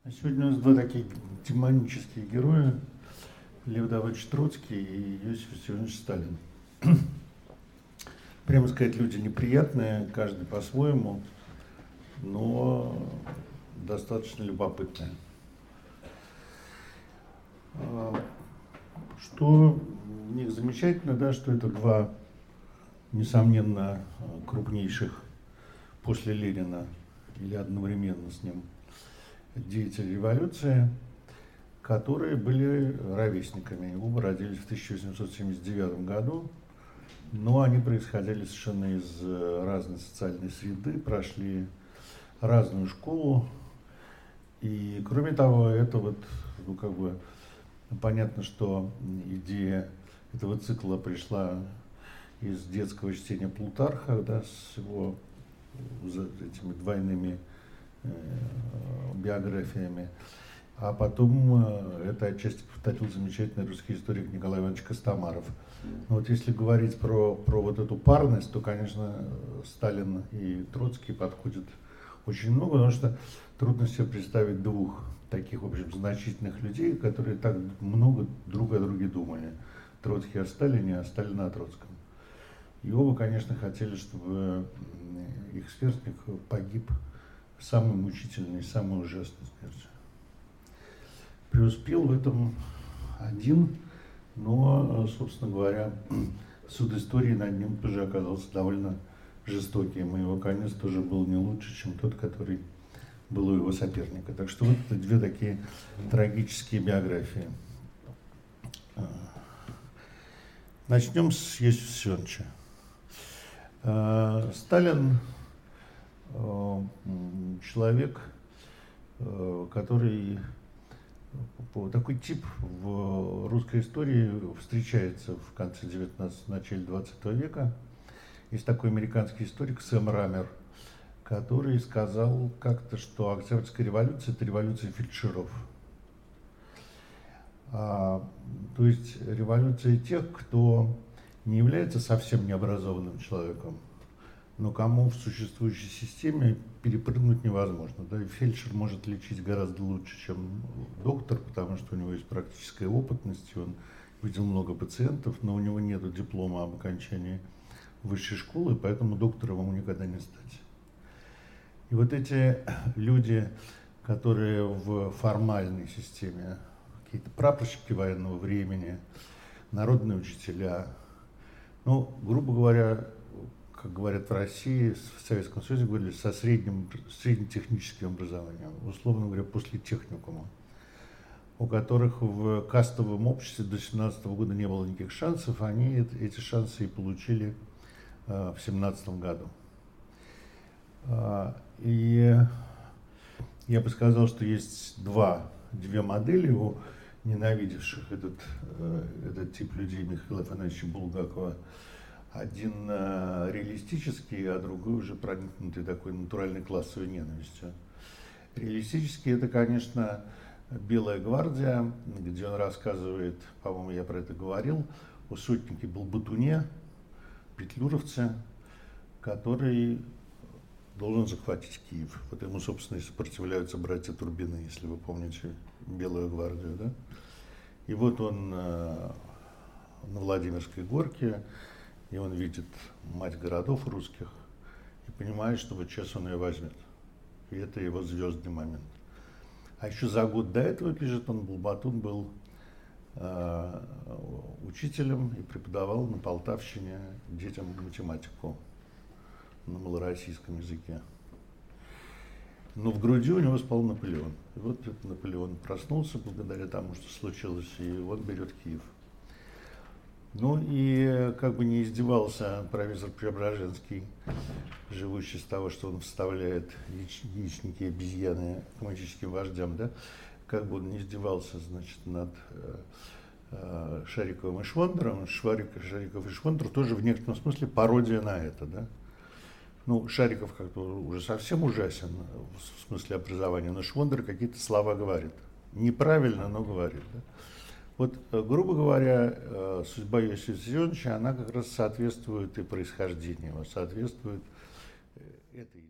Сегодня у нас два таких демонические героя: Лев Давыдович Троцкий и Иосиф Виссарионович Сталин. Прямо сказать, люди неприятные, каждый по-своему, но достаточно любопытные. Что в них замечательно, да, что это два, несомненно, крупнейших после Ленина или одновременно с ним деятели революции, которые были ровесниками. Оба родились в 1879 году, но они происходили совершенно из разной социальной среды, прошли разную школу. И кроме того, это понятно, что идея этого цикла пришла из детского чтения Плутарха, да, с его этими двойными биографиями. А потом это отчасти повторил замечательный русский историк Николай Иванович Костомаров. Но вот если говорить про вот эту парность, то, конечно, Сталин и Троцкий подходят очень много, потому что трудно себе представить двух таких, в общем, значительных людей, которые так много друг о друге думали. Троцкий о Сталине, а Сталин о Троцком. И оба, конечно, хотели, чтобы их сверстник погиб самой мучительной, самой ужасной смертью. Преуспел в этом один, но, собственно говоря, суд истории над ним тоже оказался довольно жестоким, и его конец тоже был не лучше, чем тот, который был у его соперника. Так что вот это две такие трагические биографии. Начнем с Иосифа Виссарионовича. Сталин человек, который такой тип в русской истории встречается в конце 19-го, начале 20 века. Есть такой американский историк Сэм Рамер, который сказал как-то, что Октябрьская революция – это революция фельдшеров. То есть революция тех, кто не является совсем необразованным человеком, но кому в существующей системе перепрыгнуть невозможно. Да? И фельдшер может лечить гораздо лучше, чем доктор, потому что у него есть практическая опытность, он видел много пациентов, но у него нет диплома об окончании высшей школы, поэтому доктором ему никогда не стать. И вот эти люди, которые в формальной системе, какие-то прапорщики военного времени, народные учителя, ну, грубо говоря, как говорят в России, в Советском Союзе говорили, со среднетехническим образованием, условно говоря, после техникума, у которых в кастовом обществе до 17 года не было никаких шансов, они эти шансы и получили в 17 году. И я бы сказал, что есть две модели у ненавидевших этот тип людей Михаила Афанасьевича Булгакова. Один реалистический, а другой уже проникнутый такой натуральной классовой ненавистью. Реалистический — это, конечно, «Белая гвардия», где он рассказывает, по-моему, я про это говорил, о сотнике Балбатуне, петлюровце, который должен захватить Киев. Вот ему, собственно, и сопротивляются братья Турбины, если вы помните «Белую гвардию». Да? И вот он на Владимирской горке, и он видит мать городов русских и понимает, что вот сейчас он ее возьмет. И это его звездный момент. А еще за год до этого, пишет он, Балбатун был учителем и преподавал на Полтавщине детям математику на малороссийском языке. Но в груди у него спал Наполеон. И вот этот Наполеон проснулся благодаря тому, что случилось, и он берет Киев. Ну и как бы не издевался профессор Преображенский, живущий с того, что он вставляет яичники обезьяны коммунистическим вождям, да, как бы он не издевался, значит, над Шариковым и Швондером. Шариков и Швондер тоже в некотором смысле пародия на это, да. Ну, Шариков как-то уже совсем ужасен в смысле образования, но Швондер какие-то слова говорит. Неправильно, но говорит, да. Вот, грубо говоря, судьба Иосифа Виссарионовича, она как раз соответствует и происхождению, соответствует этой